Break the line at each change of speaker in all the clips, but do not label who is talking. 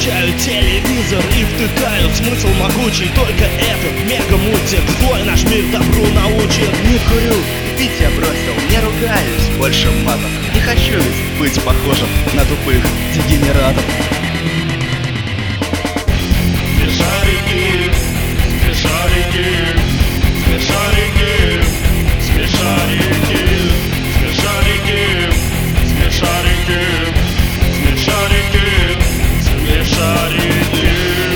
Включаю телевизор и втыкаю смысл могучий. Только этот мега-мультик твой наш мир добру научит.
Не курю, пить я бросил, не ругаюсь больше матом. Не хочу ведь быть похожим на тупых дегенератов.
Смешарики, смешарики, смешарики, смешарики, смешарики, смешарики, смешарики, смешарики.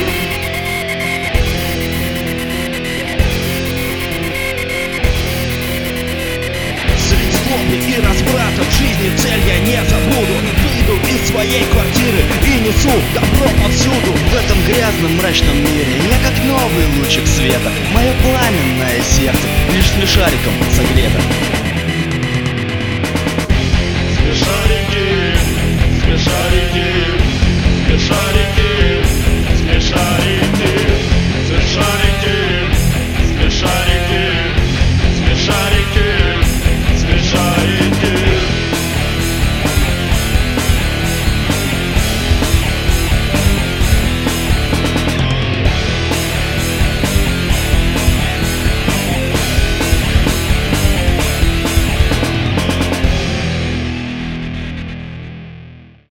Среди злобы и разврата в жизни цель я не забуду. Выйду из своей квартиры и несу добро повсюду.
В этом грязном мрачном мире я как новый лучик света. Мое пламенное сердце лишь смешариком согрето.